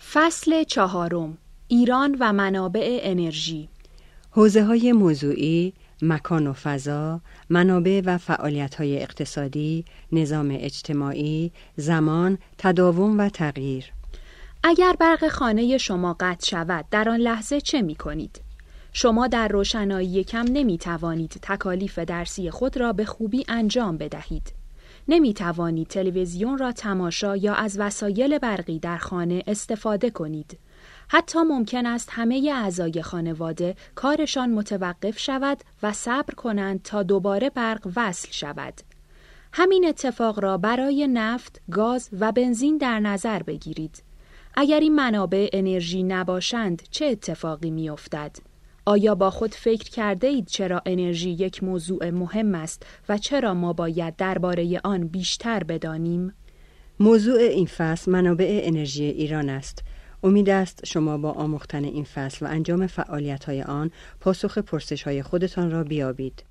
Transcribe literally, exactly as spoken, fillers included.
فصل چهارم، ایران و منابع انرژی. حوزه‌های موضوعی، مکان و فضا، منابع و فعالیت‌های اقتصادی، نظام اجتماعی، زمان، تداوم و تغییر. اگر برق خانه شما قطع شود، در آن لحظه چه می کنید؟ شما در روشنایی کم نمی توانید تکالیف درسی خود را به خوبی انجام بدهید. نمی توانید تلویزیون را تماشا یا از وسایل برقی در خانه استفاده کنید. حتی ممکن است همه اعضای خانواده کارشان متوقف شود و صبر کنند تا دوباره برق وصل شود. همین اتفاق را برای نفت، گاز و بنزین در نظر بگیرید. اگر این منابع انرژی نباشند چه اتفاقی می افتد؟ آیا با خود فکر کرده اید چرا انرژی یک موضوع مهم است و چرا ما باید درباره آن بیشتر بدانیم؟ موضوع این فصل منابع انرژی ایران است. امید است شما با آموختن این فصل و انجام فعالیت‌های آن پاسخ پرسش‌های خودتان را بیابید.